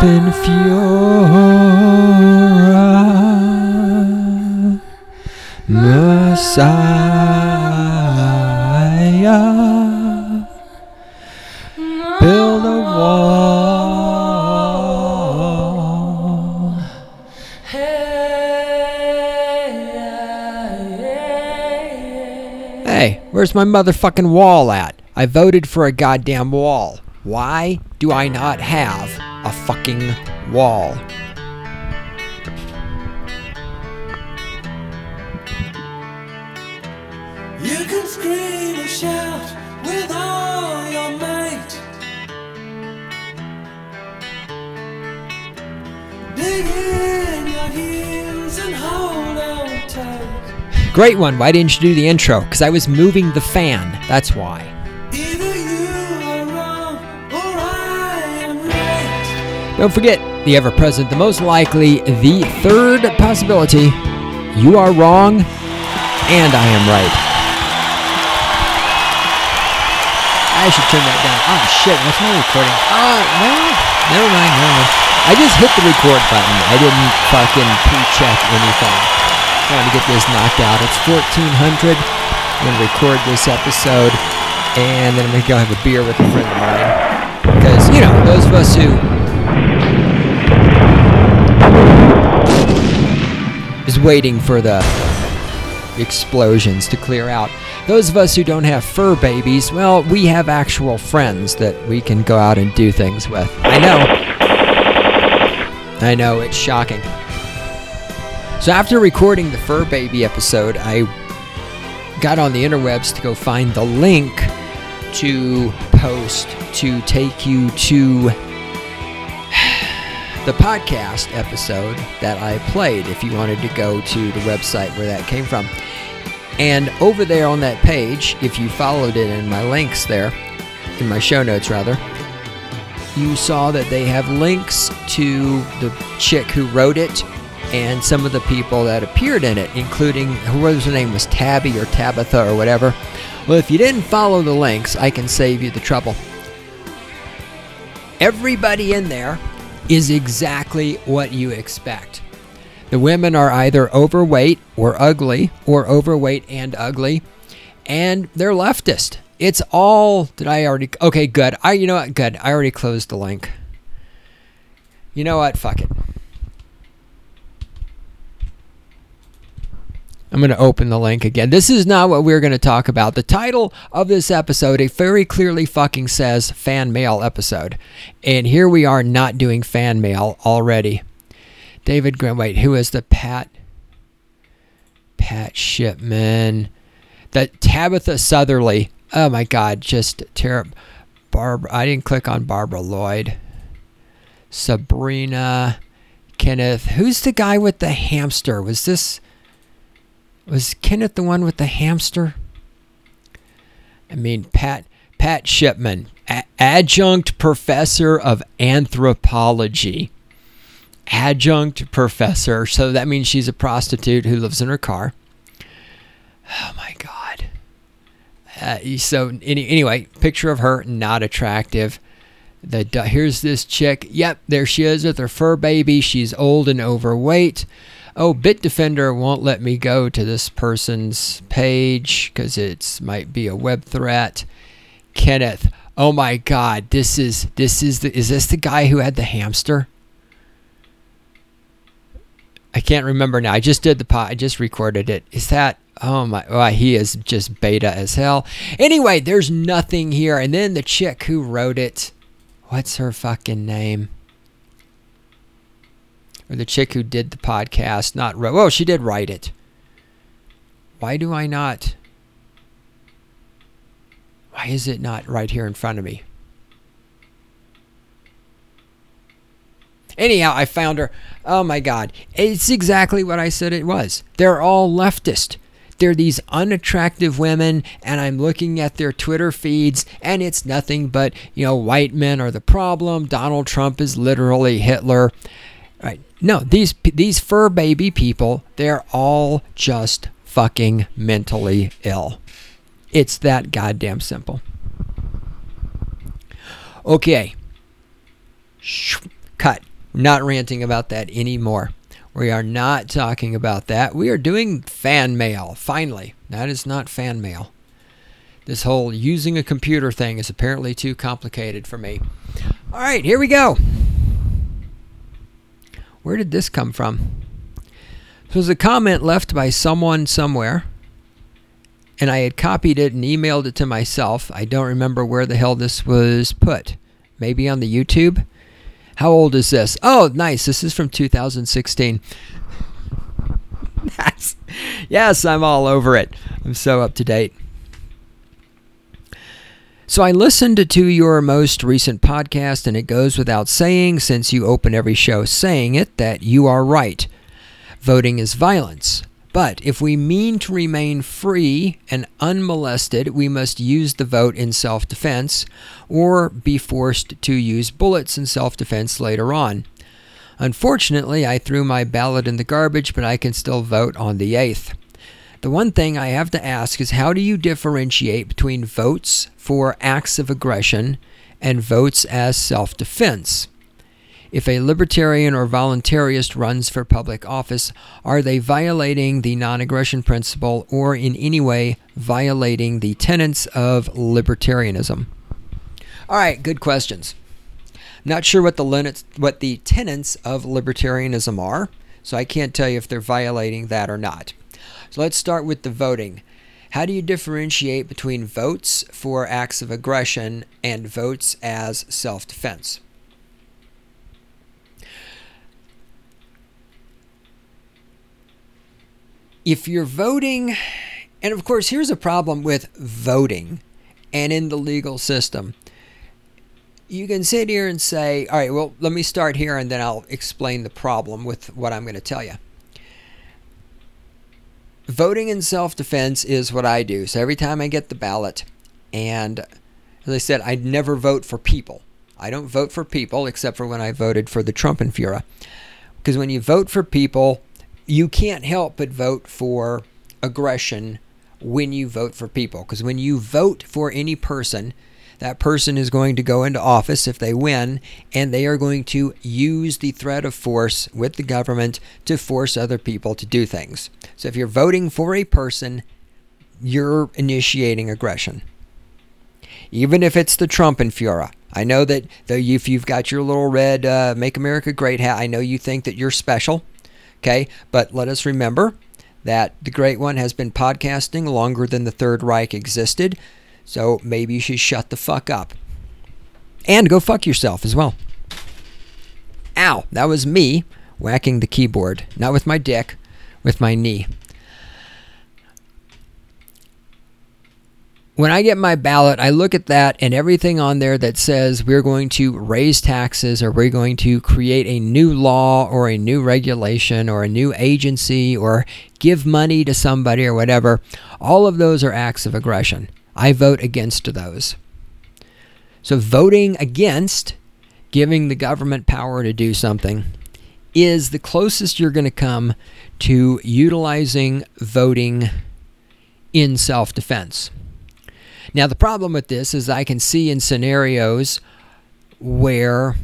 in Fiora, Messiah, build a wall. Hey, where's my motherfucking wall at? I voted for a goddamn wall. Why do I not have a fucking wall? You can scream and shout with all your might. Dig in your heels and hold on tight. Great one. Why didn't you do the intro? Because I was moving the fan. That's why. Either you are wrong or I am right. Don't forget, the ever-present, the most likely, the third possibility. You are wrong, and I am right. I should turn that down. Oh, shit. What's my recording? Oh, well, never mind. I just hit the record button. I didn't fucking pre-check anything. I want to get this knocked out. It's 1400. I'm going to record this episode, and then I'm going to go have a beer with a friend of mine. Because, you know, those of us who is waiting for the explosions to clear out. Those of us who don't have fur babies, well, we have actual friends that we can go out and do things with. I know, it's shocking. So after recording the fur baby episode, I got on the interwebs to go find the link to post to take you to the podcast episode that I played if you wanted to go to the website where that came from. And over there on that page, if you followed it in my links there, in my show notes rather, you saw that they have links to the chick who wrote it and some of the people that appeared in it, including whoever's name was Tabby or Tabitha or whatever. Well, if you didn't follow the links, I can save you the trouble. Everybody in there is exactly what you expect. The women are either overweight or ugly, or overweight and ugly, and they're leftist. It's all... Okay, good. You know what? Good. I already closed the link. You know what? Fuck it. I'm going to open the link again. This is not what we're going to talk about. The title of this episode, it very clearly fucking says fan mail episode. And here we are not doing fan mail already. David Graham, wait, who is the Pat Shipman? The Tabitha Southerly. Oh my God, just terrible. Barbara, I didn't click on Barbara Lloyd. Sabrina, Kenneth. Who's the guy with the hamster? Was Kenneth the one with the hamster? I mean, Pat Shipman, adjunct professor of anthropology. Adjunct professor, so that means she's a prostitute who lives in her car. Oh my God. Anyway, picture of her, not attractive. Here's this chick. Yep, there she is with her fur baby. She's old and overweight. Oh, Bitdefender won't let me go to this person's page because it might be a web threat. Kenneth. Oh my God, is this the guy who had the hamster? I can't remember now. I just did I just recorded it. Is that... Oh my... Oh, he is just beta as hell. Anyway, there's nothing here. And then the chick who wrote it... What's her fucking name? Or the chick who did the podcast, not wrote... Oh, she did write it. Why do I not... Why is it not right here in front of me? Anyhow, I found her. Oh my God. It's exactly what I said it was. They're all leftist. They're these unattractive women, and I'm looking at their Twitter feeds, and it's nothing but, white men are the problem. Donald Trump is literally Hitler. Right? No, these fur baby people, they're all just fucking mentally ill. It's that goddamn simple. Okay. Cut. We're not ranting about that anymore. We are not talking about that. We are doing fan mail, finally. That is not fan mail. This whole using a computer thing is apparently too complicated for me. All right, here we go. Where did this come from? It was a comment left by someone somewhere, and I had copied it and emailed it to myself. I don't remember where the hell this was put. Maybe on the YouTube? How old is this? Oh, nice. This is from 2016. Yes, I'm all over it. I'm so up to date. So I listened to your most recent podcast, and it goes without saying, since you open every show saying it, that you are right. Voting is violence. But if we mean to remain free and unmolested, we must use the vote in self-defense or be forced to use bullets in self-defense later on. Unfortunately, I threw my ballot in the garbage, but I can still vote on the 8th. The one thing I have to ask is, how do you differentiate between votes for acts of aggression and votes as self-defense? If a libertarian or voluntarist runs for public office, are they violating the non-aggression principle or in any way violating the tenets of libertarianism? All right, good questions. Not sure what the tenets of libertarianism are, so I can't tell you if they're violating that or not. So let's start with the voting. How do you differentiate between votes for acts of aggression and votes as self-defense? If you're voting, and of course, here's a problem with voting and in the legal system. You can sit here and say, all right, well, let me start here and then I'll explain the problem with what I'm going to tell you. Voting in self-defense is what I do. So every time I get the ballot, and as I said, I never vote for people. I don't vote for people except for when I voted for the Trumpenführer. Because when you vote for people, you can't help but vote for aggression when you vote for people. Because when you vote for any person, that person is going to go into office if they win, and they are going to use the threat of force with the government to force other people to do things. So if you're voting for a person, you're initiating aggression. Even if it's the Trumpenführer. I know that if you've got your little red Make America Great hat, I know you think that you're special. Okay, but let us remember that the Great One has been podcasting longer than the Third Reich existed, so maybe you should shut the fuck up. And go fuck yourself as well. Ow, that was me whacking the keyboard. Not with my dick, with my knee. When I get my ballot, I look at that and everything on there that says we're going to raise taxes or we're going to create a new law or a new regulation or a new agency or give money to somebody or whatever, all of those are acts of aggression. I vote against those. So voting against giving the government power to do something is the closest you're going to come to utilizing voting in self-defense. Now, the problem with this is I can see in scenarios where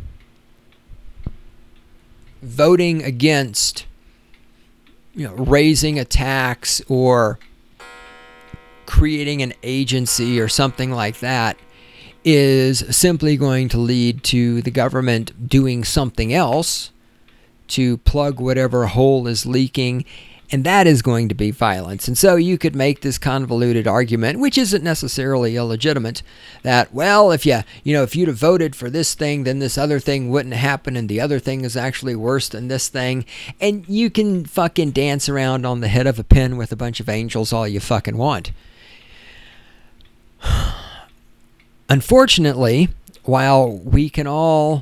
voting against, raising a tax or creating an agency or something like that is simply going to lead to the government doing something else to plug whatever hole is leaking. And that is going to be violence. And so you could make this convoluted argument, which isn't necessarily illegitimate, that, well, if you'd have voted for this thing, then this other thing wouldn't happen, and the other thing is actually worse than this thing. And you can fucking dance around on the head of a pin with a bunch of angels all you fucking want. Unfortunately, while we can all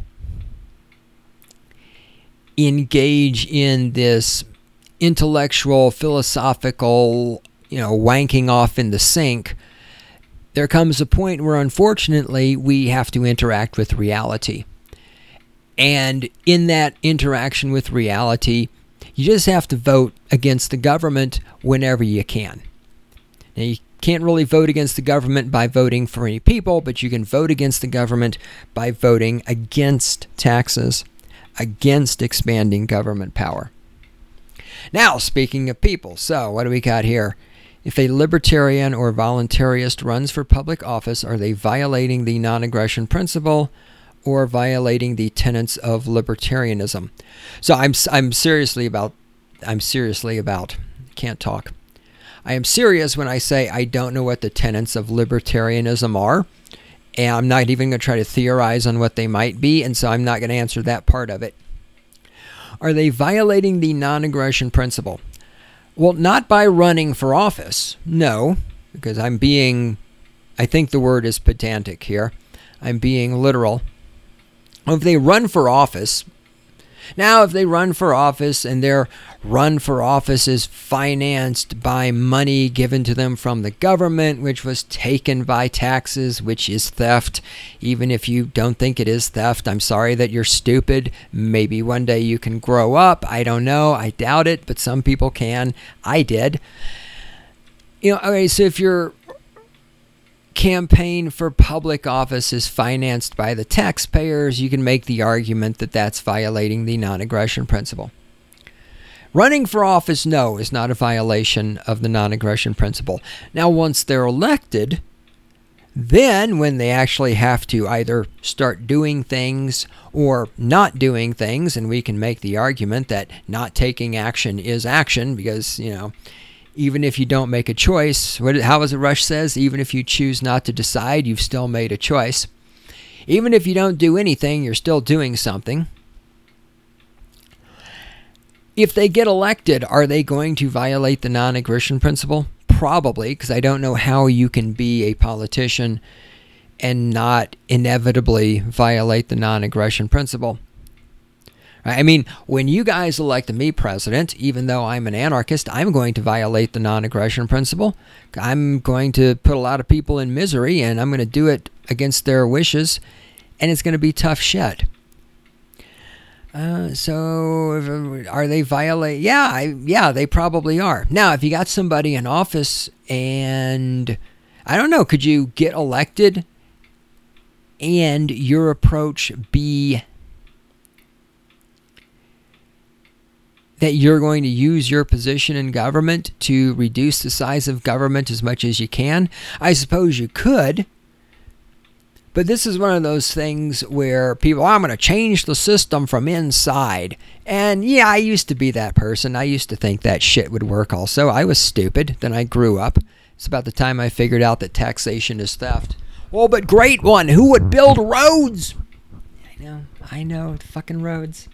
engage in this intellectual, philosophical, wanking off in the sink, there comes a point where, unfortunately, we have to interact with reality. And in that interaction with reality, you just have to vote against the government whenever you can. Now, you can't really vote against the government by voting for any people, but you can vote against the government by voting against taxes, against expanding government power. Now, speaking of people, so what do we got here? If a libertarian or voluntarist runs for public office, are they violating the non-aggression principle or violating the tenets of libertarianism? So I'm seriously about can't talk. I am serious when I say I don't know what the tenets of libertarianism are, and I'm not even going to try to theorize on what they might be, and so I'm not going to answer that part of it. Are they violating the non-aggression principle? Well, not by running for office. No, because I think the word is pedantic here. I'm being literal. If they run for office, and their run for office is financed by money given to them from the government, which was taken by taxes, which is theft. Even if you don't think it is theft, I'm sorry that you're stupid. Maybe one day you can grow up. I don't know. I doubt it, but some people can. I did. Okay, so if your campaign for public office is financed by the taxpayers, you can make the argument that that's violating the non-aggression principle. Running for office, no, is not a violation of the non-aggression principle. Now, once they're elected, then when they actually have to either start doing things or not doing things, and we can make the argument that not taking action is action because, even if you don't make a choice, how is it Rush says? Even if you choose not to decide, you've still made a choice. Even if you don't do anything, you're still doing something. If they get elected, are they going to violate the non-aggression principle? Probably, because I don't know how you can be a politician and not inevitably violate the non-aggression principle. I mean, when you guys elected me president, even though I'm an anarchist, I'm going to violate the non-aggression principle. I'm going to put a lot of people in misery, and I'm going to do it against their wishes, and it's going to be tough shit. So are they violate? Yeah, they probably are. Now, if you got somebody in office and, I don't know, could you get elected and your approach be that you're going to use your position in government to reduce the size of government as much as you can? I suppose you could. But this is one of those things where people, I'm going to change the system from inside. And yeah, I used to be that person. I used to think that shit would work also. I was stupid. Then I grew up. It's about the time I figured out that taxation is theft. Well, but great one. Who would build roads? I know. Fucking roads.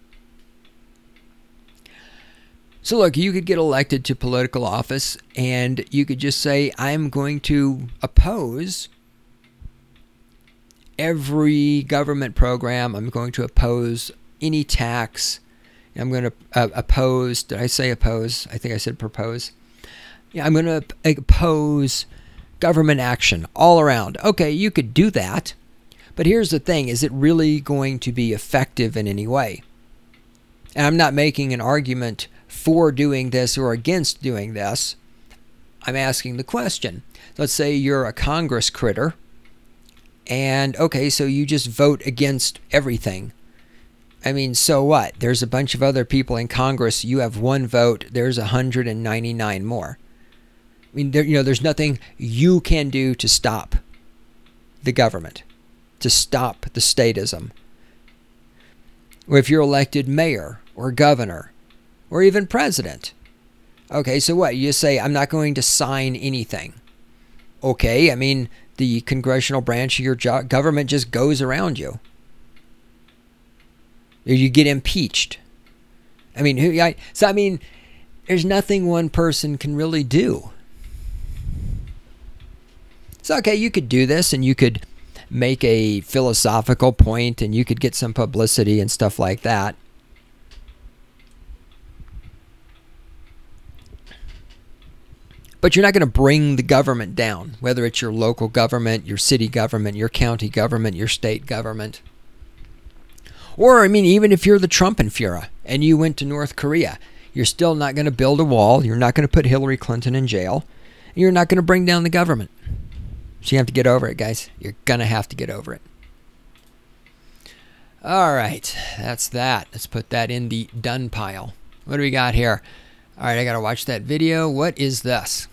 So look, you could get elected to political office and you could just say, I'm going to oppose every government program. I'm going to oppose any tax. I'm going to oppose, did I say oppose? I think I said propose. Yeah, I'm going to oppose government action all around. Okay, you could do that. But here's the thing, is it really going to be effective in any way? And I'm not making an argument for doing this or against doing this. I'm asking the question. Let's say you're a Congress critter, and okay, so you just vote against everything. I mean, so what? There's a bunch of other people in Congress. You have one vote. There's 199 more. I mean, there's nothing you can do to stop the government, to stop the statism. Or if you're elected mayor or governor, or even president. Okay, so what? You say, I'm not going to sign anything. Okay, I mean, the congressional branch of your government just goes around you. Or you get impeached. I mean, there's nothing one person can really do. So, okay, you could do this and you could make a philosophical point and you could get some publicity and stuff like that. But you're not going to bring the government down, whether it's your local government, your city government, your county government, your state government. Or, I mean, even if you're the Trumpenführer and you went to North Korea, you're still not going to build a wall. You're not going to put Hillary Clinton in jail. You're not going to bring down the government. So you have to get over it, guys. You're going to have to get over it. All right, that's that. Let's put that in the done pile. What do we got here? All right, I got to watch that video. What is this?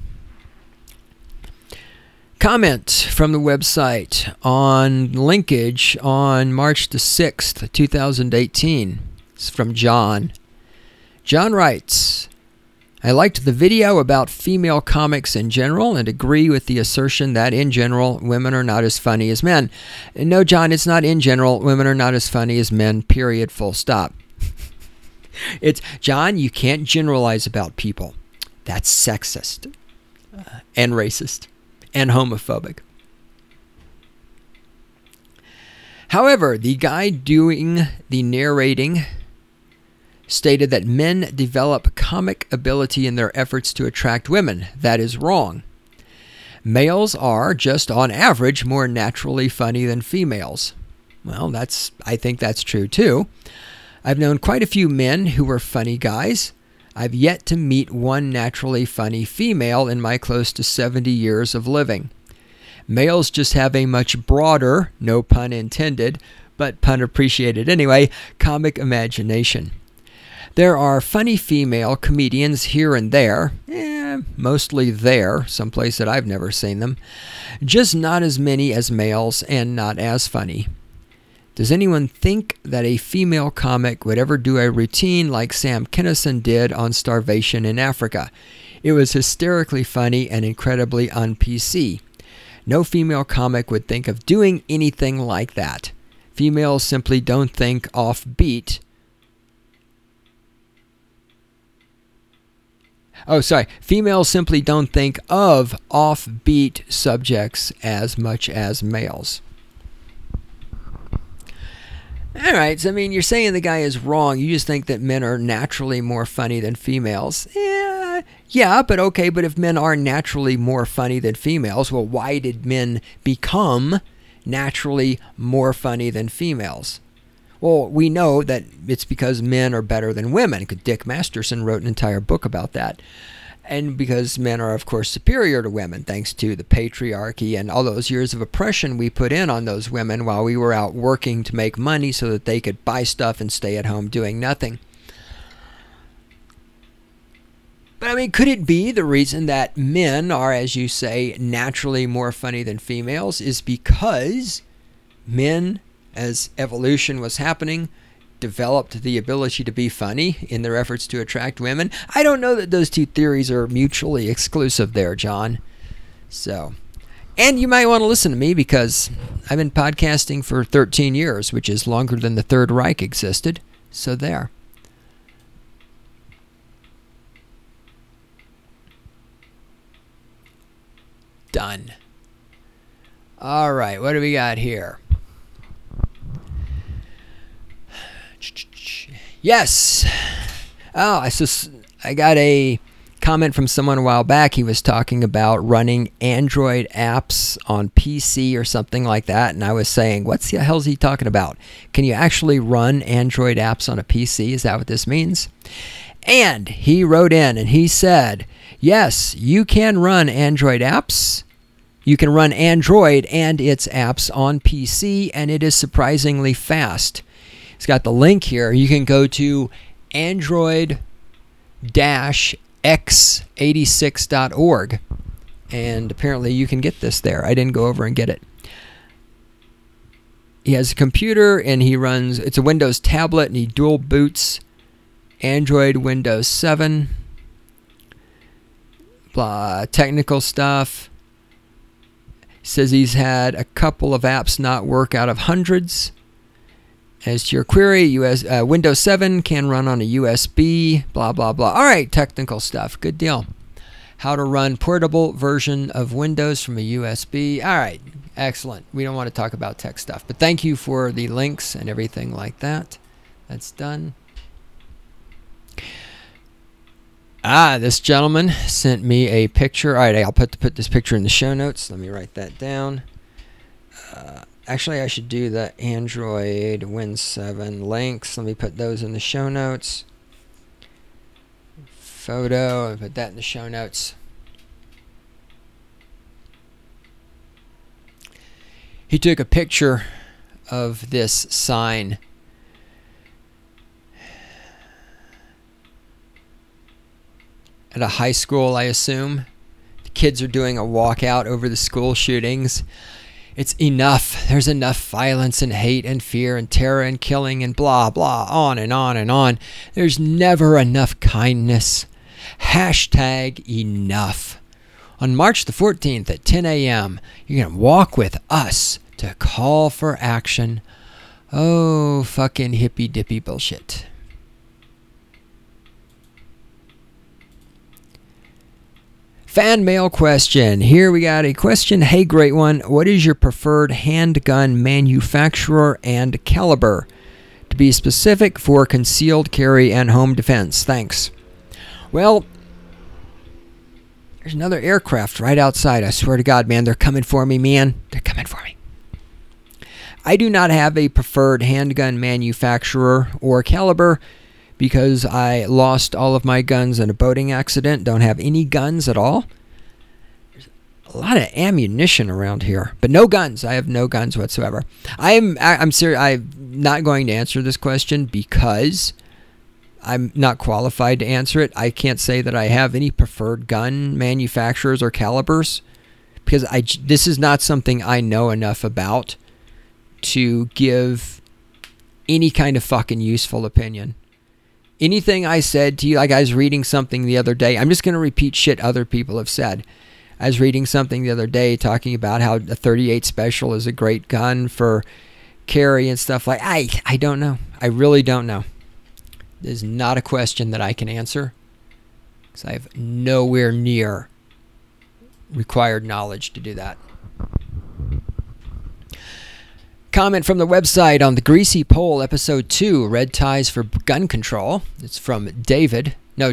Comment from the website on linkage on March the 6th, 2018. It's from John. John writes, I liked the video about female comics in general and agree with the assertion that in general, women are not as funny as men. No, John, it's not in general. Women are not as funny as men, period, full stop. It's, John, you can't generalize about people. That's sexist and racist and homophobic. However, the guy doing the narrating stated that men develop comic ability in their efforts to attract women. That is wrong. Males are, just on average, more naturally funny than females. Well, I think that's true too. I've known quite a few men who were funny guys. I've yet to meet one naturally funny female in my close to 70 years of living. Males just have a much broader, no pun intended, but pun appreciated anyway, comic imagination. There are funny female comedians here and there, mostly there, someplace that I've never seen them, just not as many as males and not as funny. Does anyone think that a female comic would ever do a routine like Sam Kinison did on starvation in Africa? It was hysterically funny and incredibly un-PC. No female comic would think of doing anything like that. Females simply don't think offbeat. Females simply don't think of offbeat subjects as much as males. All right, so you're saying the guy is wrong. You just think that men are naturally more funny than females. Yeah, but okay, but if men are naturally more funny than females, well, why did men become naturally more funny than females? Well, we know that it's because men are better than women, because Dick Masterson wrote an entire book about that. And because men are, of course, superior to women, thanks to the patriarchy and all those years of oppression we put in on those women while we were out working to make money so that they could buy stuff and stay at home doing nothing. But could it be the reason that men are, as you say, naturally more funny than females is because men, as evolution was happening, developed the ability to be funny in their efforts to attract women? I don't know that those two theories are mutually exclusive there, John. And you might want to listen to me because I've been podcasting for 13 years, which is longer than the Third Reich existed. So there. Done. All right, what do we got here? Yes. I got a comment from someone a while back. He was talking about running Android apps on PC or something like that. And I was saying, what the hell is he talking about? Can you actually run Android apps on a PC? Is that what this means? And he wrote in and he said, yes, you can run Android apps. You can run Android and its apps on PC, and it is surprisingly fast. It's got the link here. You can go to android-x86.org, and apparently you can get this there. I didn't go over and get it. He has a computer, and it's a Windows tablet, and he dual boots Android, Windows 7, blah, technical stuff. Says he's had a couple of apps not work out of hundreds. As to your query, Windows 7 can run on a USB, blah, blah, blah. All right, technical stuff. Good deal. How to run portable version of Windows from a USB. All right, excellent. We don't want to talk about tech stuff, but thank you for the links and everything like that. That's done. This gentleman sent me a picture. All right, I'll put this picture in the show notes. Let me write that down. Actually, I should do the Android Win 7 links. Let me put those in the show notes. Photo, I'll put that in the show notes. He took a picture of this sign. At a high school, I assume. The kids are doing a walkout over the school shootings. It's enough. There's enough violence and hate and fear and terror and killing and blah, blah, on and on and on. There's never enough kindness. Hashtag enough. On March the 14th at 10 a.m., you're going to walk with us to call for action. Oh, fucking hippy-dippy bullshit. Fan mail question. Here we got a question. Hey, great one. What is your preferred handgun manufacturer and caliber? To be specific, for concealed carry and home defense. Thanks. Well, there's another aircraft right outside. I swear to God, man, they're coming for me, man. They're coming for me. I do not have a preferred handgun manufacturer or caliber because I lost all of my guns in a boating accident. Don't have any guns at all. There's a lot of ammunition around here, but no guns. I have no guns whatsoever. I'm serious. I'm not going to answer this question because I'm not qualified to answer it. I can't say that I have any preferred gun manufacturers or calibers because this is not something I know enough about to give any kind of fucking useful opinion. Anything I said to you, like I was reading something the other day, I'm just going to repeat shit other people have said. I was reading something the other day talking about how the 38 Special is a great gun for carry and stuff like. I don't know. I really don't know. This is not a question that I can answer because I have nowhere near required knowledge to do that. Comment from the website on the Greasy Pole episode 2, Red Ties for Gun Control. It's from Dave.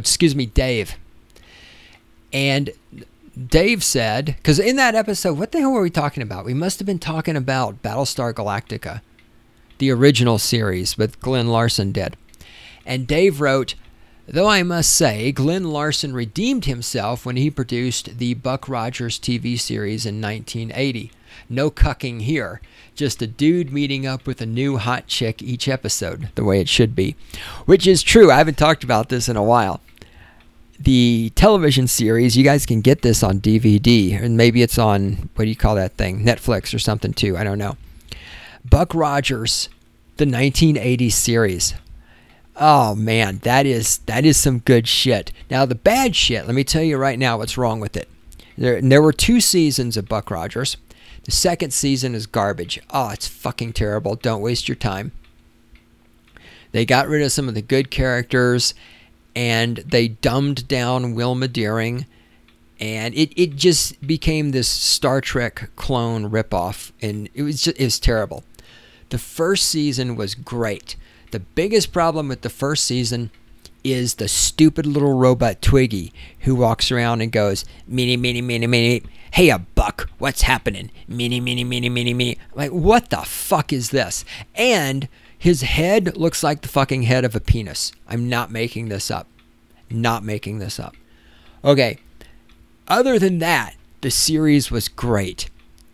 And Dave said, because in that episode, what the hell were we talking about? We must have been talking about Battlestar Galactica, the original series with Glenn Larson dead. And Dave wrote, though I must say, Glenn Larson redeemed himself when he produced the Buck Rogers TV series in 1980. No cucking here. Just a dude meeting up with a new hot chick each episode, the way it should be. Which is true. I haven't talked about this in a while. The television series, you guys can get this on DVD, and maybe it's on, what do you call that thing? Netflix or something too. I don't know. Buck Rogers, the 1980s series. Oh man, that is some good shit. Now the bad shit, let me tell you right now what's wrong with it. There were 2 seasons of Buck Rogers. The second season is garbage. Oh, it's fucking terrible. Don't waste your time. They got rid of some of the good characters, and they dumbed down Wilma Deering, and it just became this Star Trek clone ripoff, and it was terrible. The first season was great. The biggest problem with the first season is the stupid little robot Twiggy who walks around and goes, "Meeny, meeny, meeny, meeny. Hey, a Buck, what's happening? Meeny, meeny, meeny, meeny, meeny." Like, what the fuck is this? And his head looks like the fucking head of a penis. I'm not making this up. Not making this up. Okay. Other than that, the series was great.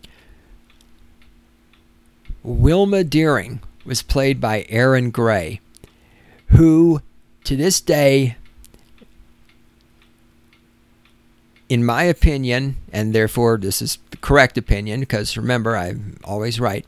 Wilma Deering was played by Erin Gray, who, to this day, in my opinion, and therefore this is the correct opinion, because remember, I'm always right,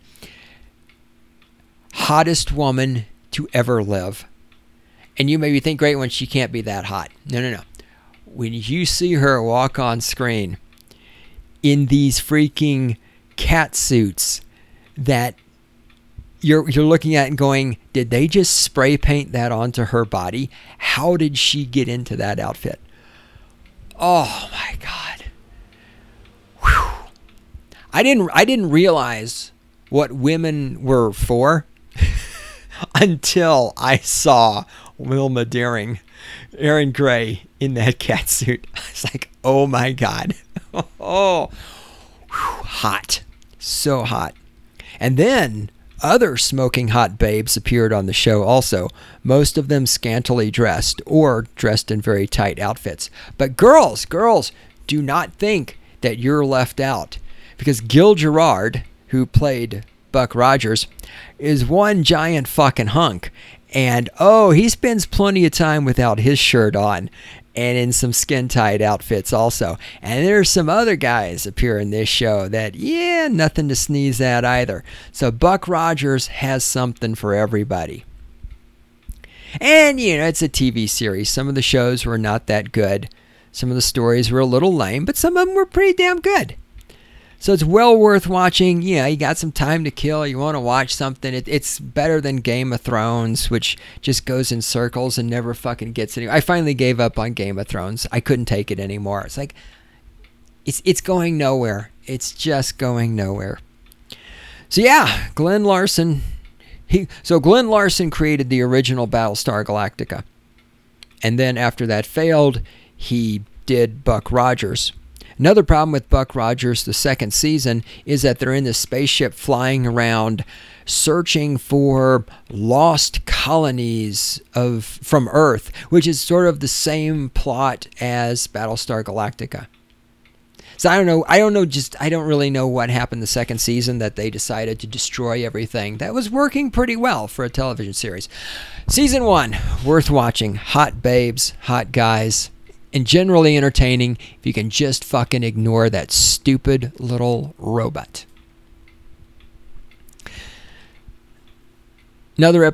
hottest woman to ever live. And you maybe think, great one, she can't be that hot. No. When you see her walk on screen in these freaking cat suits that you're looking at and going, did they just spray paint that onto her body? How did she get into that outfit? Oh my God. Whew. I didn't realize what women were for until I saw Wilma Deering, Erin Gray in that cat suit. I was like, oh my God. Oh, whew, hot. So hot. And then other smoking hot babes appeared on the show also, most of them scantily dressed or dressed in very tight outfits. But girls, do not think that you're left out, because Gil Gerard, who played Buck Rogers, is one giant fucking hunk. And, oh, he spends plenty of time without his shirt on and in some skin-tight outfits also. And there's some other guys appear in this show that, yeah, nothing to sneeze at either. So Buck Rogers has something for everybody. And, you know, it's a TV series. Some of the shows were not that good. Some of the stories were a little lame, but some of them were pretty damn good. So it's well worth watching. You know, you got some time to kill. You want to watch something. It's better than Game of Thrones, which just goes in circles and never fucking gets anywhere. I finally gave up on Game of Thrones. I couldn't take it anymore. It's like, it's going nowhere. It's just going nowhere. So yeah, Glenn Larson. Glenn Larson created the original Battlestar Galactica. And then after that failed, he did Buck Rogers. Another problem with Buck Rogers, the second season, is that they're in this spaceship flying around searching for lost colonies from Earth, which is sort of the same plot as Battlestar Galactica. So I don't really know what happened the second season that they decided to destroy everything. That was working pretty well for a television series. Season 1, worth watching. Hot babes, hot guys. And generally entertaining if you can just fucking ignore that stupid little robot. Another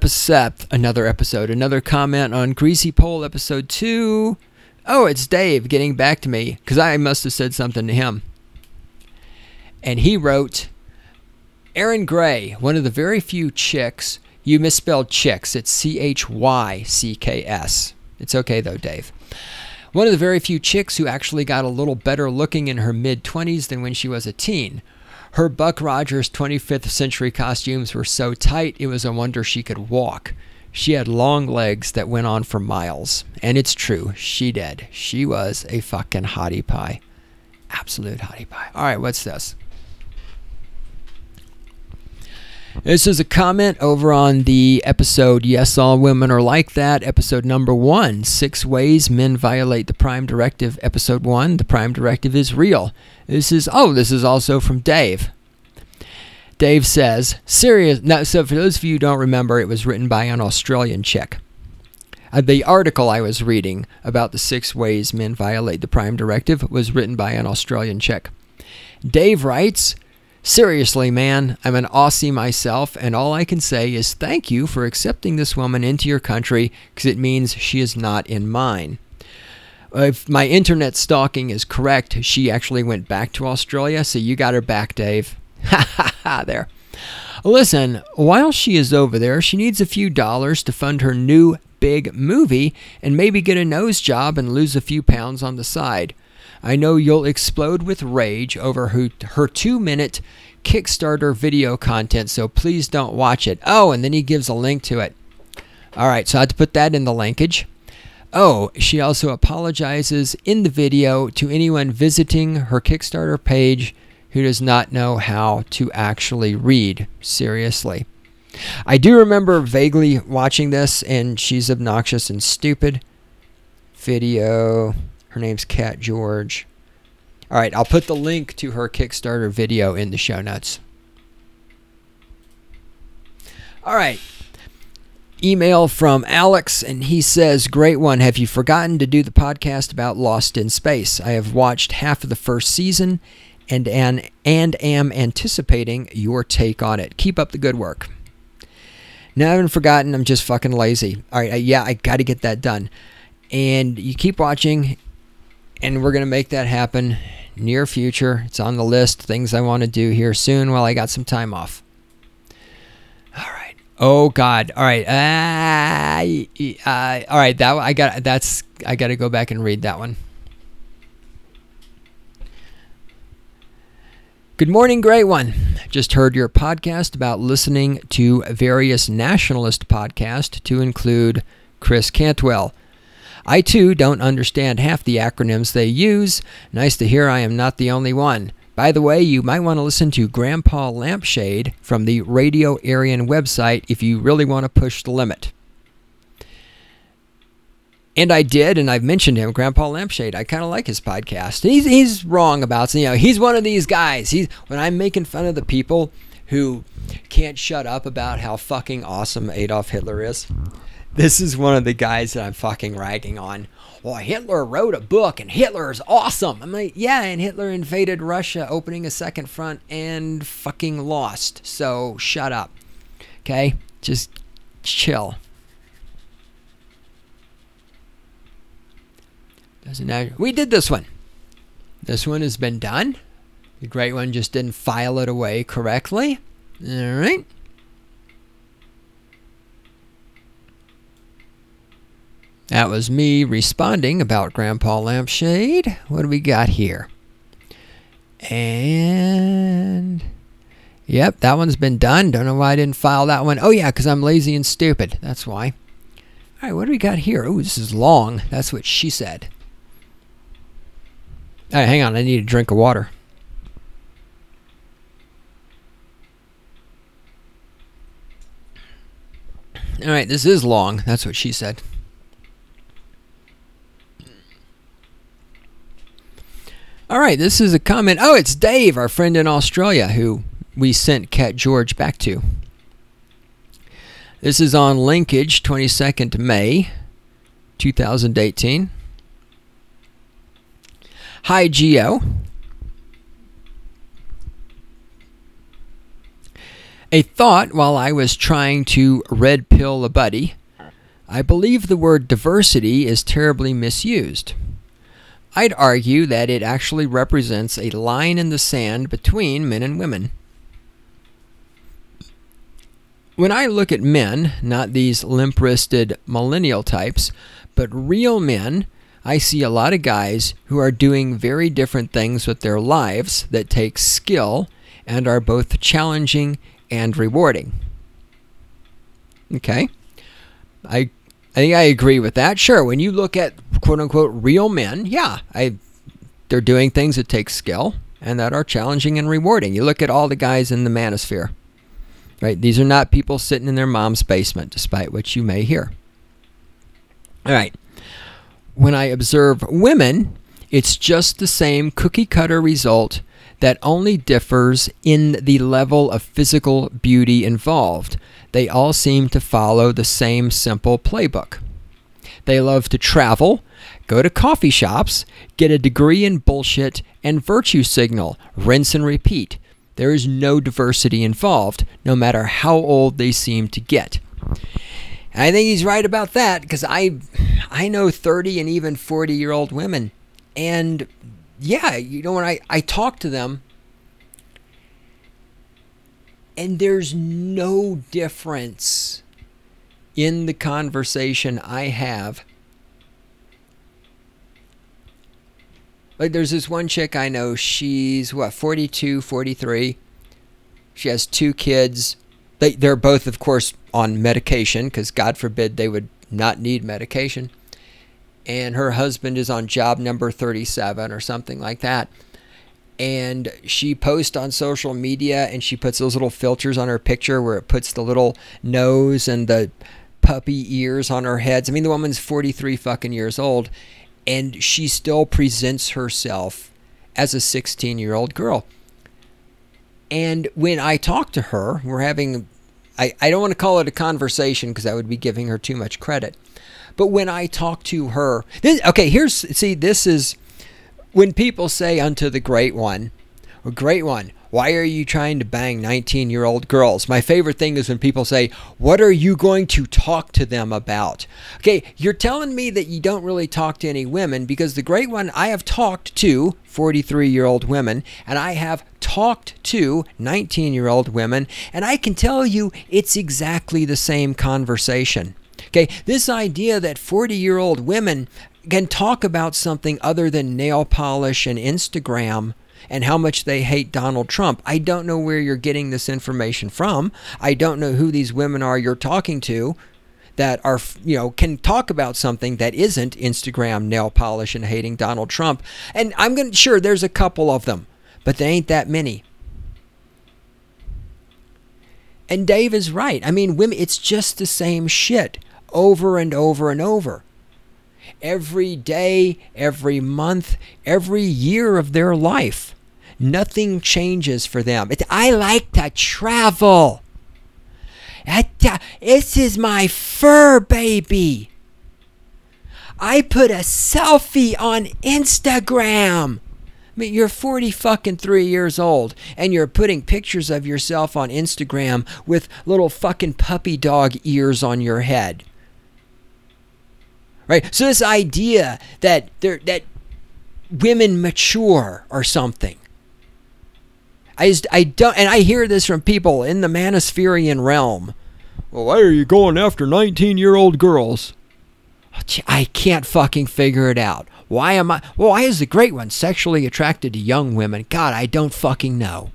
comment on Greasy Pole episode 2. Oh, it's Dave getting back to me because I must have said something to him. And he wrote, Aaron Gray, one of the very few chicks. You misspelled chicks. It's CHYCKS. It's okay though, Dave. One of the very few chicks who actually got a little better looking in her mid-20s than when she was a teen. Her Buck Rogers 25th century costumes were so tight it was a wonder she could walk. She had long legs that went on for miles. And it's true, she did. She was a fucking hottie pie. Absolute hottie pie. Alright, what's this? This is a comment over on the episode Yes, All Women Are Like That, episode number 1, 6 Ways Men Violate the Prime Directive, episode 1, The Prime Directive is Real. This is also from Dave. Dave says, so for those of you who don't remember, it was written by an Australian chick. The article I was reading about the 6 ways men violate the Prime Directive was written by an Australian chick. Dave writes, seriously, man, I'm an Aussie myself, and all I can say is thank you for accepting this woman into your country because it means she is not in mine. If my internet stalking is correct, she actually went back to Australia, so you got her back, Dave. Ha ha ha, there. Listen, while she is over there, she needs a few dollars to fund her new big movie and maybe get a nose job and lose a few pounds on the side. I know you'll explode with rage over her 2-minute Kickstarter video content, so please don't watch it. Oh, and then he gives a link to it. All right, so I had to put that in the linkage. Oh, she also apologizes in the video to anyone visiting her Kickstarter page who does not know how to actually read. Seriously. I do remember vaguely watching this, and she's obnoxious and stupid. Video. Her name's Cat George. All right, I'll put the link to her Kickstarter video in the show notes. All right. Email from Alex, and he says, great one. Have you forgotten to do the podcast about Lost in Space? I have watched half of the first season and am anticipating your take on it. Keep up the good work. No, I haven't forgotten. I'm just fucking lazy. All right, I got to get that done. And you keep watching, and we're going to make that happen near future. It's on the list. Things I want to do here soon while I got some time off. All right. Oh God. All right. All right. I got to go back and read that one. Good morning, great one. Just heard your podcast about listening to various nationalist podcasts to include Chris Cantwell. I, too, don't understand half the acronyms they use. Nice to hear I am not the only one. By the way, you might want to listen to Grandpa Lampshade from the Radio Aryan website if you really want to push the limit. And I did, and I've mentioned him, Grandpa Lampshade. I kind of like his podcast. He's wrong about, he's one of these guys. When I'm making fun of the people who can't shut up about how fucking awesome Adolf Hitler is. This is one of the guys that I'm fucking ragging on. Well, Hitler wrote a book and Hitler is awesome. I'm like, yeah, and Hitler invaded Russia, opening a second front and fucking lost. So shut up. Okay? Just chill. Doesn't matter. We did this one. This one has been done. The great one just didn't file it away correctly. All right. That was me responding about Grandpa Lampshade. What do we got here? And yep, that one's been done. Don't know why I didn't file that one. Oh yeah, because I'm lazy and stupid. That's why. All right, what do we got here? Oh, this is long. That's what she said. All right, hang on. I need a drink of water. All right, this is long. That's what she said. All right, this is a comment. Oh, it's Dave, our friend in Australia, who we sent Cat George back to. This is on linkage, 22nd May, 2018. Hi, Geo. A thought while I was trying to red pill a buddy. I believe the word diversity is terribly misused. I'd argue that it actually represents a line in the sand between men and women. When I look at men, not these limp-wristed millennial types, but real men, I see a lot of guys who are doing very different things with their lives that take skill and are both challenging and rewarding. Okay? I think I agree with that. Sure, when you look at quote-unquote real men, yeah, they're doing things that take skill and that are challenging and rewarding. You look at all the guys in the manosphere, right? These are not people sitting in their mom's basement, despite what you may hear. All right. When I observe women, it's just the same cookie-cutter result that only differs in the level of physical beauty involved. They all seem to follow the same simple playbook. They love to travel, go to coffee shops, get a degree in bullshit, and virtue signal, rinse and repeat. There is no diversity involved, no matter how old they seem to get. And I think he's right about that, because I know 30 and even 40-year-old women, and yeah, you know, when I talk to them, and there's no difference in the conversation I have. Like, there's this one chick I know, she's, 42, 43. She has 2 kids. They're both, of course, on medication, because God forbid they would not need medication. And her husband is on job number 37 or something like that. And she posts on social media, and she puts those little filters on her picture where it puts the little nose and the puppy ears on her heads. I mean, the woman's 43 fucking years old, and she still presents herself as a 16-year-old girl. And when I talk to her, we're having, I don't want to call it a conversation because I would be giving her too much credit. But when I talk to her, this is when people say unto the great one, why are you trying to bang 19-year-old girls? My favorite thing is when people say, what are you going to talk to them about? Okay, you're telling me that you don't really talk to any women, because the great one, I have talked to 43-year-old women, and I have talked to 19-year-old women, and I can tell you it's exactly the same conversation. Okay, this idea that 40-year-old women can talk about something other than nail polish and Instagram and how much they hate Donald Trump. I don't know where you're getting this information from. I don't know who these women are you're talking to that are, can talk about something that isn't Instagram, nail polish, and hating Donald Trump. And sure, there's a couple of them, but there ain't that many. And Dave is right. I mean, women, it's just the same shit over and over and over. Every day, every month, every year of their life. Nothing changes for them. I like to travel. This is my fur baby. I put a selfie on Instagram. I mean, you're 43 years old and you're putting pictures of yourself on Instagram with little fucking puppy dog ears on your head. Right? So this idea that women mature or something. I don't, and I hear this from people in the manospherian realm. Well, why are you going after 19-year-old girls? I can't fucking figure it out. Why is the great one sexually attracted to young women? God, I don't fucking know.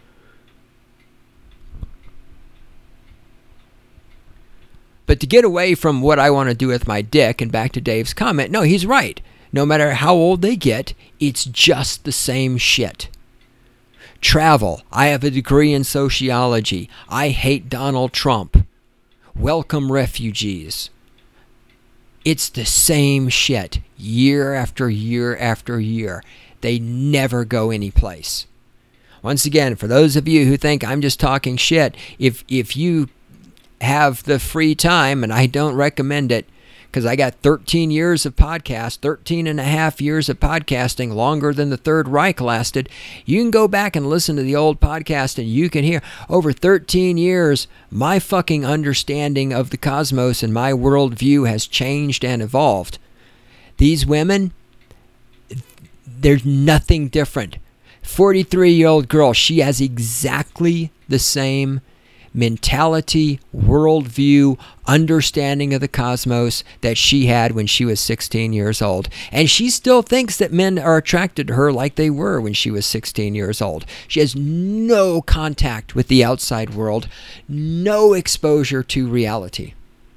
But to get away from what I want to do with my dick and back to Dave's comment, no, he's right. No matter how old they get, it's just the same shit. Travel. I have a degree in sociology. I hate Donald Trump. Welcome refugees. It's the same shit year after year after year. They never go anyplace. Once again, for those of you who think I'm just talking shit, if you have the free time, and I don't recommend it, because I got 13 years of podcast, 13 and a half years of podcasting, longer than the Third Reich lasted. You can go back and listen to the old podcast and you can hear, over 13 years, my fucking understanding of the cosmos and my worldview has changed and evolved. These women, there's nothing different. 43-year-old girl, she has exactly the same mentality, worldview, understanding of the cosmos that she had when she was 16 years old. And she still thinks that men are attracted to her like they were when she was 16 years old. She has no contact with the outside world, no exposure to reality.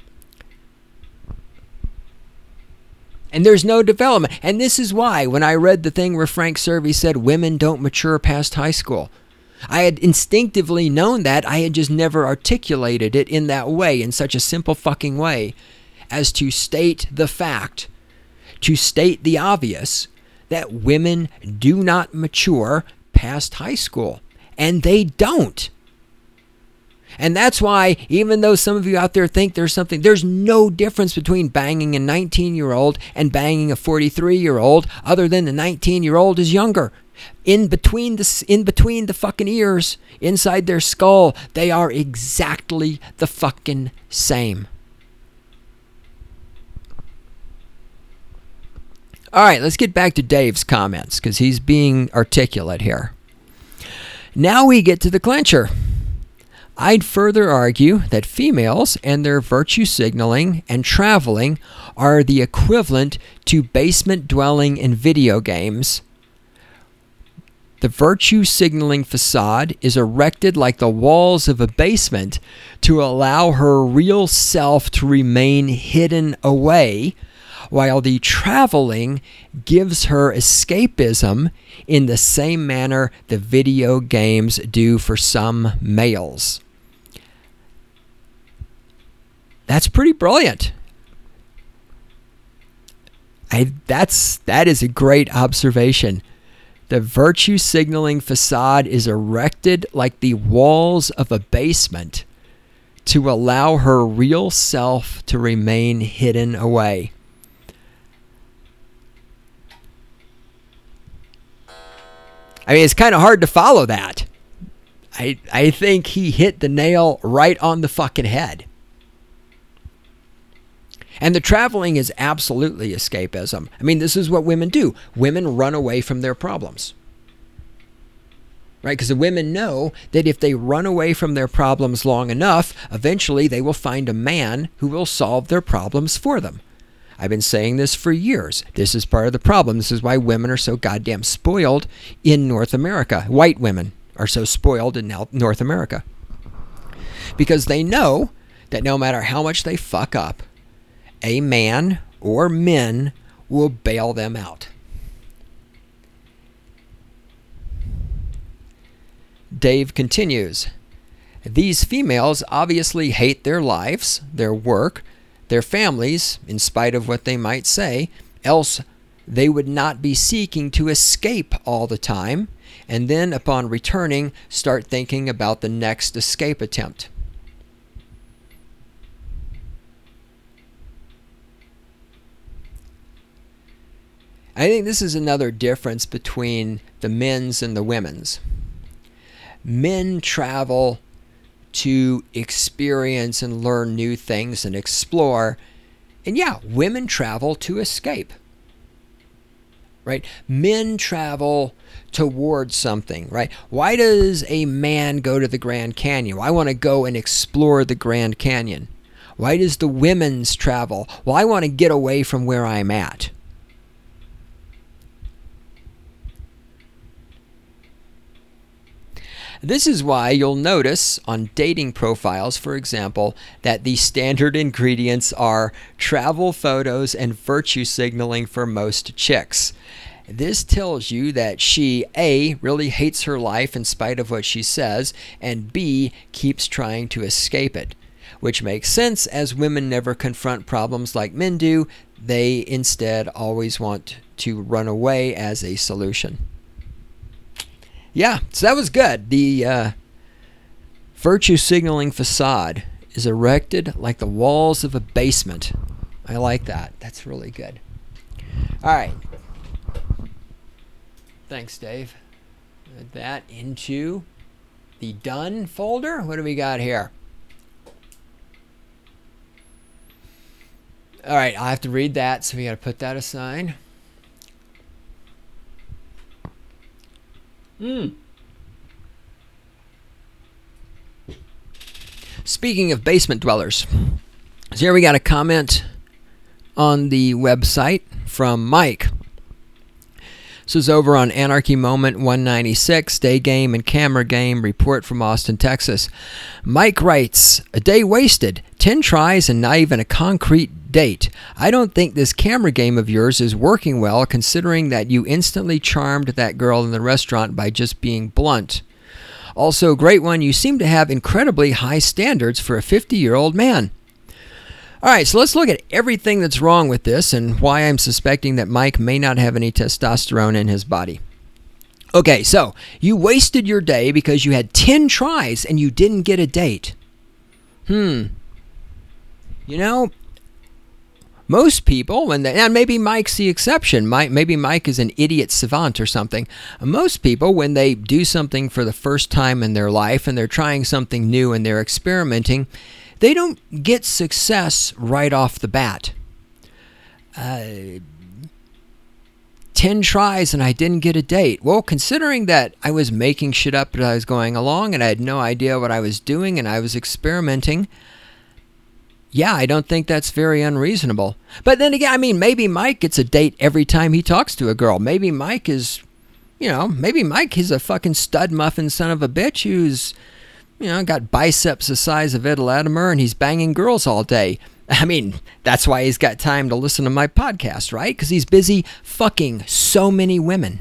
And there's no development. And this is why, when I read the thing where Frank Servey said women don't mature past high school, I had instinctively known that. I had just never articulated it in that way, in such a simple fucking way, as to state the fact, to state the obvious, that women do not mature past high school. And they don't. And that's why, even though some of you out there think there's no difference between banging a 19-year-old and banging a 43-year-old, other than the 19-year-old is younger. In between the fucking ears, inside their skull, they are exactly the fucking same. All right, let's get back to Dave's comments, because he's being articulate here. Now we get to the clincher. I'd further argue that females and their virtue signaling and traveling are the equivalent to basement dwelling in video games. The virtue signaling facade is erected like the walls of a basement to allow her real self to remain hidden away, while the traveling gives her escapism in the same manner the video games do for some males. That's pretty brilliant. That is a great observation. The virtue signaling facade is erected like the walls of a basement to allow her real self to remain hidden away. I mean, it's kind of hard to follow that. I think he hit the nail right on the fucking head. And the traveling is absolutely escapism. I mean, this is what women do. Women run away from their problems. Right? Because the women know that if they run away from their problems long enough, eventually they will find a man who will solve their problems for them. I've been saying this for years. This is part of the problem. This is why women are so goddamn spoiled in North America. White women are so spoiled in North America. Because they know that no matter how much they fuck up, a man or men will bail them out. Dave continues, these females obviously hate their lives, their work, their families, in spite of what they might say, else they would not be seeking to escape all the time, and then upon returning, start thinking about the next escape attempt. I think this is another difference between the men's and the women's. Men travel to experience and learn new things and explore. And yeah, women travel to escape. Right? Men travel towards something, right? Why does a man go to the Grand Canyon? Well, I want to go and explore the Grand Canyon. Why does the women's travel? Well, I want to get away from where I'm at. This is why you'll notice on dating profiles, for example, that the standard ingredients are travel photos and virtue signaling for most chicks. This tells you that she, A, really hates her life in spite of what she says, and B, keeps trying to escape it. Which makes sense, as women never confront problems like men do. They instead always want to run away as a solution. Yeah, so that was good. The virtue signaling facade is erected like the walls of a basement. I like that. That's really good. All right. Thanks, Dave. Add that into the done folder. What do we got here? All right, I'll have to read that, so we got to put that aside. Speaking of basement dwellers, so here we got a comment on the website from Mike. This is over on Anarchy Moment 196, Day Game and Camera Game report from Austin, Texas. Mike writes, a day wasted, 10 tries and not even a concrete date. I don't think this camera game of yours is working well, considering that you instantly charmed that girl in the restaurant by just being blunt. Also, great one, you seem to have incredibly high standards for a 50-year-old man. All right, so let's look at everything that's wrong with this and why I'm suspecting that Mike may not have any testosterone in his body. Okay, so you wasted your day because you had 10 tries and you didn't get a date. You know, most people, and maybe Mike's the exception. Maybe Mike is an idiot savant or something. Most people, when they do something for the first time in their life and they're trying something new and they're experimenting, they don't get success right off the bat. 10 tries and I didn't get a date. Well, considering that I was making shit up as I was going along and I had no idea what I was doing and I was experimenting, yeah, I don't think that's very unreasonable. But then again, I mean, maybe Mike gets a date every time he talks to a girl. Maybe Mike is, maybe Mike is a fucking stud muffin son of a bitch who's, got biceps the size of Ed Latimer and he's banging girls all day. I mean, that's why he's got time to listen to my podcast, right? Because he's busy fucking so many women.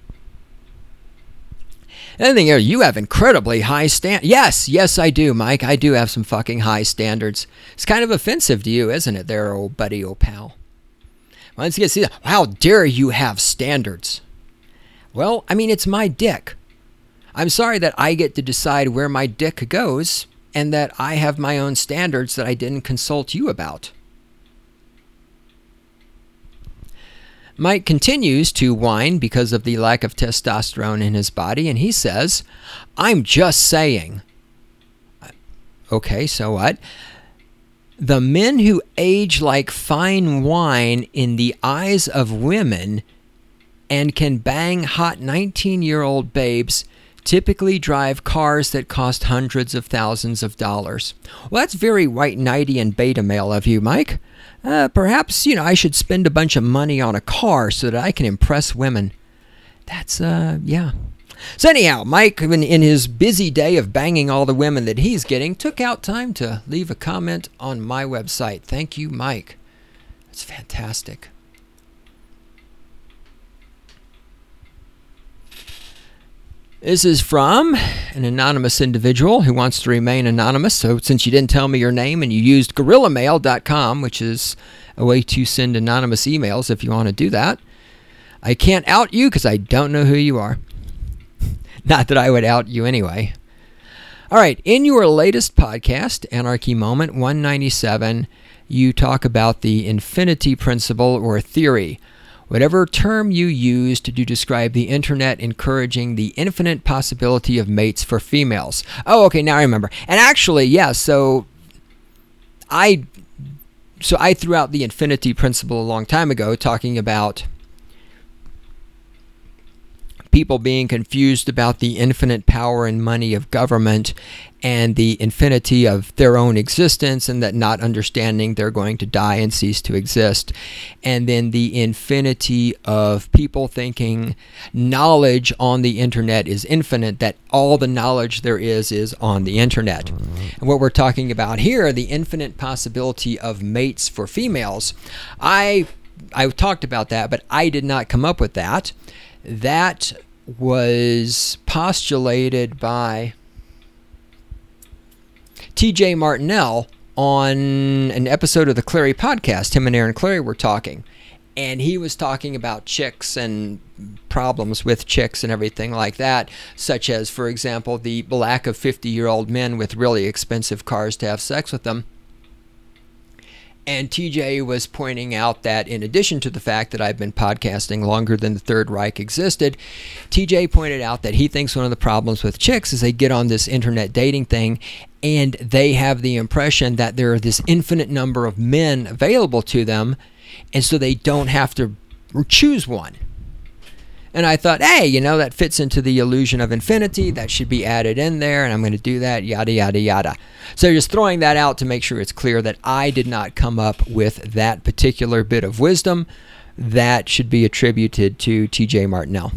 Another thing here, you have incredibly high standards. Yes, I do, Mike. I do have some fucking high standards. It's kind of offensive to you, isn't it, there, old buddy, old pal? Once you see that, how dare you have standards? Well, I mean, it's my dick. I'm sorry that I get to decide where my dick goes and that I have my own standards that I didn't consult you about. Mike continues to whine because of the lack of testosterone in his body, and he says, I'm just saying. Okay, so what? The men who age like fine wine in the eyes of women and can bang hot 19-year-old babes typically drive cars that cost hundreds of thousands of dollars. Well, that's very white knighty and beta male of you, Mike. Perhaps, I should spend a bunch of money on a car so that I can impress women. That's, yeah. So anyhow, Mike, in his busy day of banging all the women that he's getting, took out time to leave a comment on my website. Thank you, Mike. That's fantastic. This is from an anonymous individual who wants to remain anonymous. So since you didn't tell me your name and you used gorillamail.com, which is a way to send anonymous emails if you want to do that, I can't out you because I don't know who you are. Not that I would out you anyway. All right, in your latest podcast, Anarchy Moment 197, you talk about the infinity principle or theory, whatever term you used to describe the internet encouraging the infinite possibility of mates for females. Oh, okay, now I remember. And actually, yeah, so I threw out the infinity principle a long time ago, talking about people being confused about the infinite power and money of government and the infinity of their own existence, and that not understanding they're going to die and cease to exist. And then the infinity of people thinking knowledge on the internet is infinite, that all the knowledge there is on the internet. And what we're talking about here, the infinite possibility of mates for females, I talked about that, but I did not come up with that. That was postulated by TJ Martinell on an episode of the Clary podcast. Him and Aaron Clary were talking, and he was talking about chicks and problems with chicks and everything like that, such as, for example, the lack of 50-year-old men with really expensive cars to have sex with them. And TJ was pointing out that in addition to the fact that I've been podcasting longer than the Third Reich existed, TJ pointed out that he thinks one of the problems with chicks is they get on this internet dating thing and they have the impression that there are this infinite number of men available to them, and so they don't have to choose one. And I thought, hey, that fits into the illusion of infinity. That should be added in there, and I'm going to do that, yada, yada, yada. So just throwing that out to make sure it's clear that I did not come up with that particular bit of wisdom. That should be attributed to T.J. Martinell.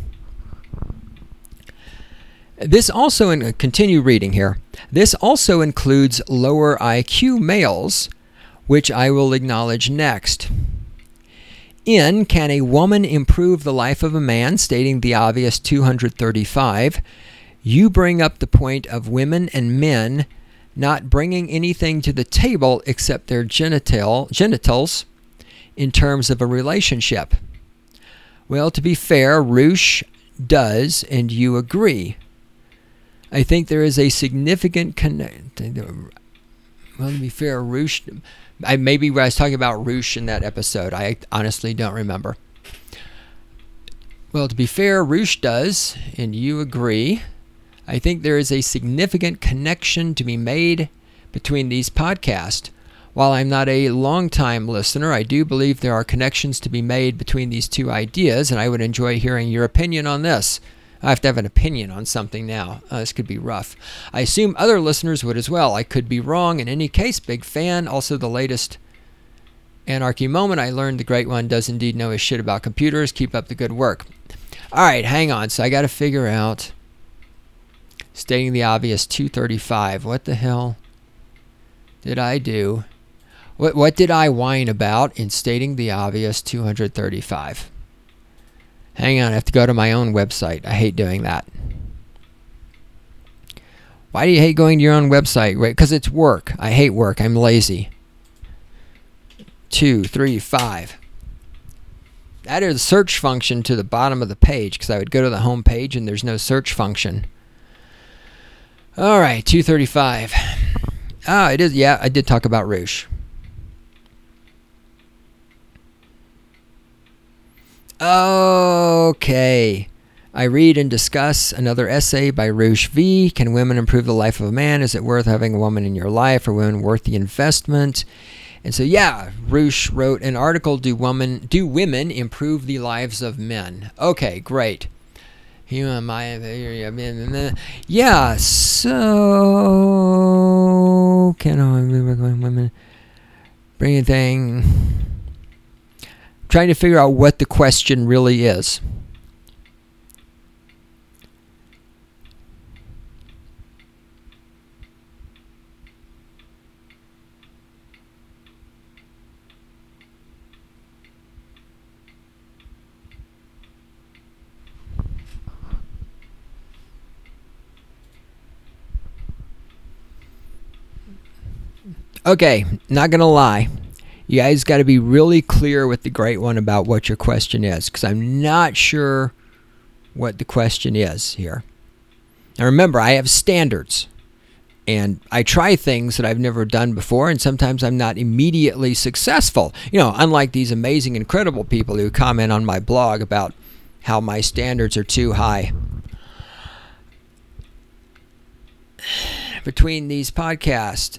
This also, continue reading here, this also includes lower IQ males, which I will acknowledge next. In Can a Woman Improve the Life of a Man? Stating the obvious 235, you bring up the point of women and men not bringing anything to the table except their genitals in terms of a relationship. Well, to be fair, Roosh does, and you agree. I think there is a significant well, to be fair, Roosh... Maybe I was talking about Roosh in that episode. I honestly don't remember. Well, to be fair, Roosh does, and you agree. I think there is a significant connection to be made between these podcasts. While I'm not a long-time listener, I do believe there are connections to be made between these two ideas, and I would enjoy hearing your opinion on this. I have to have an opinion on something now. This could be rough. I assume other listeners would as well. I could be wrong. In any case, big fan. Also, the latest Anarchy Moment, I learned the Great One does indeed know his shit about computers. Keep up the good work. All right, hang on. So I got to figure out, stating the obvious 235. What the hell did I do? What did I whine about in stating the obvious 235? Hang on, I have to go to my own website. I hate doing that. Why do you hate going to your own website? Because it's work. I hate work. I'm lazy. 235. That is the search function to the bottom of the page, because I would go to the home page and there's no search function. All right, 235. Ah, it is. Yeah, I did talk about Roosh. Okay. I read and discuss another essay by Roosh V. Can women improve the life of a man? Is it worth having a woman in your life? Are women worth the investment? And so, yeah, Roosh wrote an article, Do Women Improve the Lives of Men? Okay, great. Yeah, so can women bring a thing? Trying to figure out what the question really is. Okay, not gonna lie. You guys got to be really clear with the Great One about what your question is, because I'm not sure what the question is here. Now remember, I have standards, and I try things that I've never done before, and sometimes I'm not immediately successful. You know, unlike these amazing, incredible people who comment on my blog about how my standards are too high. Between these podcasts,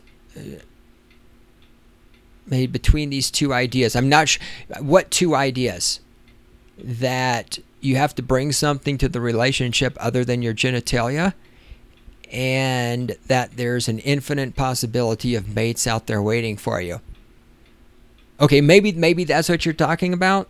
made between these two ideas, I'm not sure what two ideas. That you have to bring something to the relationship other than your genitalia, and that there's an infinite possibility of mates out there waiting for you. Okay, maybe that's what you're talking about.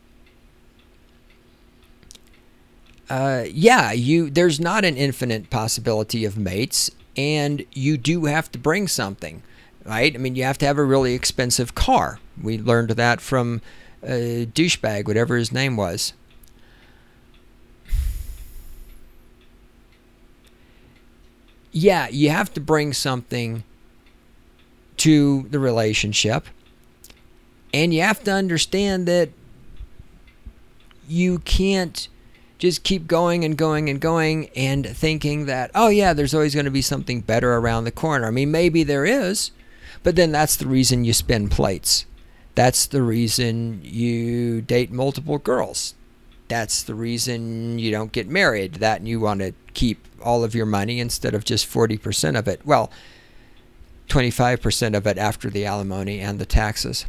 There's not an infinite possibility of mates, and you do have to bring something, right? I mean, you have to have a really expensive car. We learned that from douchebag, whatever his name was. Yeah, you have to bring something to the relationship, and you have to understand that you can't just keep going and going and going and thinking that, oh yeah, there's always going to be something better around the corner. I mean, maybe there is, but then that's the reason you spin plates. That's the reason you date multiple girls. That's the reason you don't get married, that you want to keep all of your money instead of just 40% of it. Well, 25% of it after the alimony and the taxes.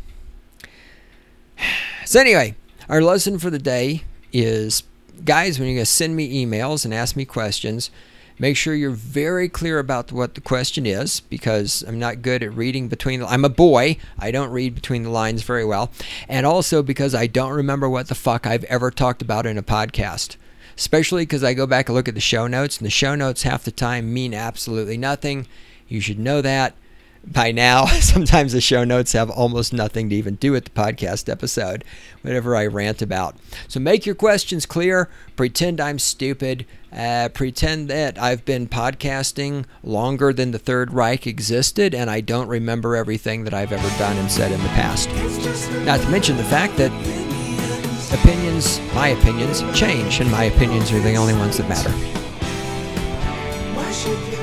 So anyway, our lesson for the day is, guys, when you're going to send me emails and ask me questions, make sure you're very clear about what the question is, because I'm not good at reading between the... I'm a boy. I don't read between the lines very well. And also because I don't remember what the fuck I've ever talked about in a podcast. Especially because I go back and look at the show notes, and the show notes half the time mean absolutely nothing. You should know that by now. Sometimes the show notes have almost nothing to even do with the podcast episode, whatever I rant about. So make your questions clear. Pretend I'm stupid. Pretend that I've been podcasting longer than the Third Reich existed, and I don't remember everything that I've ever done and said in the past. Not to mention the fact that my opinions change, and my opinions are the only ones that matter. Why should